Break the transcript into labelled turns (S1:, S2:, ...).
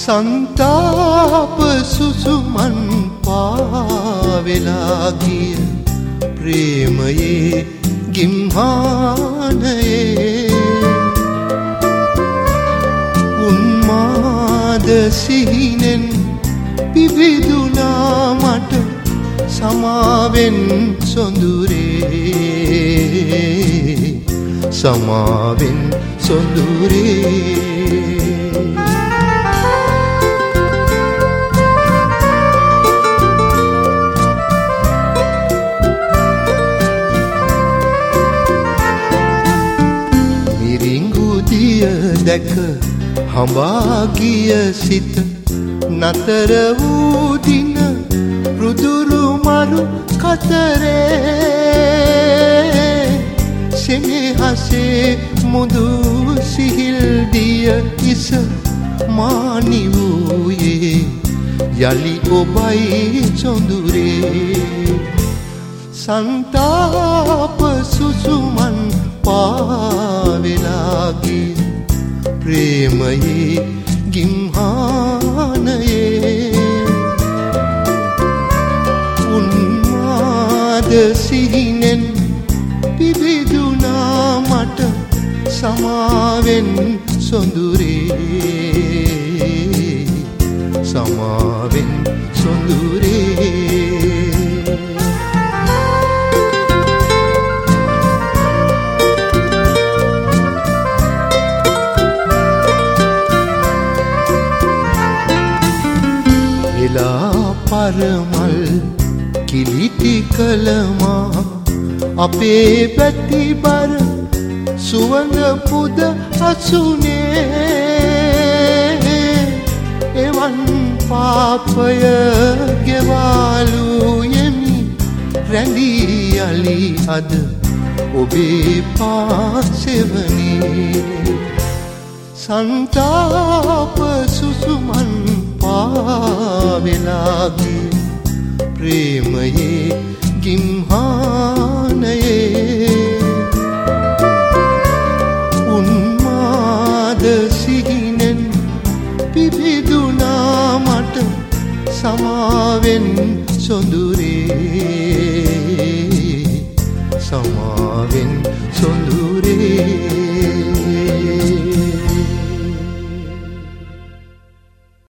S1: සන්තාප සුසුමන් පාවෙලා ගිය ප්‍රේමයේ ගිම්හානයේ උන්මාද සිහිනෙන් පිබිදුනා මට සමාවෙන් සොඳුරේ සමාවෙන් සොඳුරේ දැක හඹා ගිය සිත නතර වූ දින රුදුරු මරු කතරේ සෙනෙහසේ මුදු සිහිල් දිය ඉස මානි වූයේ යලි ඔබයි සොඳුරේ සන්තාප සුසුමන් පාවෙලා ගිය ප්‍රේමයේ ගිම්හානයේ උන්මාද සිහිනෙන් පිබිදුනා මට සමාවෙන් සොඳුරේ සමාවෙන් සොඳුරේ පරමල් කිලිටි කළමා අපේ පැතිබර සුවඳ පුද අසුනේ එවන් පාපය ගෙවාලු යමි රැඳී යලි අද ඔබේ පාසෙවනේ සන්තාප සුසුමන් පාවෙලා ගිය ප්‍රේමයේ ගිම්හානයේ උන්මාද සිහිනෙන් පිබිදුනා මට සමාවෙන් සොඳුරේ